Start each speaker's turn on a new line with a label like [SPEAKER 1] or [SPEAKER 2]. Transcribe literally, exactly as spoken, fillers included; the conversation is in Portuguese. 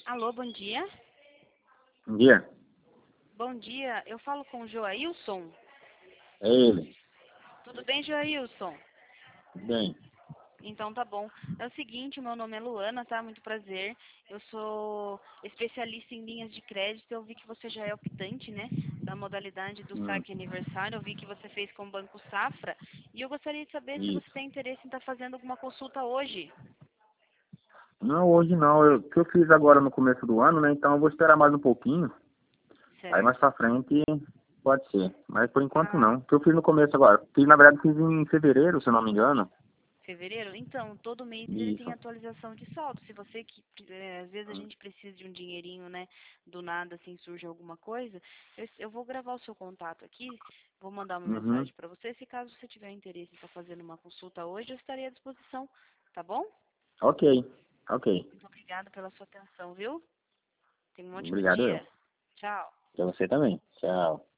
[SPEAKER 1] Alô, bom dia.
[SPEAKER 2] Bom dia.
[SPEAKER 1] Bom dia, eu falo com o Joailson.
[SPEAKER 2] É ele.
[SPEAKER 1] Tudo bem, Joailson?
[SPEAKER 2] Tudo bem.
[SPEAKER 1] Então tá bom. É o seguinte, meu nome é Luana, tá? Muito prazer. Eu sou especialista em linhas de crédito. Eu vi que você já é optante, né? Da modalidade do
[SPEAKER 2] Hum,
[SPEAKER 1] saque aniversário. Eu vi que você fez com o Banco Safra. E eu gostaria de saber se você
[SPEAKER 2] isso.
[SPEAKER 1] tem interesse em estar fazendo alguma consulta hoje.
[SPEAKER 2] Não, hoje não. Eu, o que eu fiz agora no começo do ano, né? Então eu vou esperar mais um pouquinho. Aí mais
[SPEAKER 1] Certo.
[SPEAKER 2] pra frente pode ser. Mas por enquanto
[SPEAKER 1] Ah,
[SPEAKER 2] não. O que eu fiz no começo agora? Fiz, na verdade, fiz em fevereiro, se eu não me engano.
[SPEAKER 1] fevereiro? Então, todo mês ele tem
[SPEAKER 2] Isso.
[SPEAKER 1] atualização de saldo. Se você que, é, às vezes a
[SPEAKER 2] Hum,
[SPEAKER 1] gente precisa de um dinheirinho, né? Do nada, assim, surge alguma coisa, eu, eu vou gravar o seu contato aqui, vou mandar uma
[SPEAKER 2] Uhum.
[SPEAKER 1] mensagem para você. Se caso você tiver interesse em estar fazendo uma consulta hoje, eu estarei à disposição, tá bom?
[SPEAKER 2] Ok. Ok.
[SPEAKER 1] Muito obrigada pela sua atenção, viu? Tenha um ótimo
[SPEAKER 2] Obrigado eu.
[SPEAKER 1] dia. Tchau.
[SPEAKER 2] Pra você também. Tchau.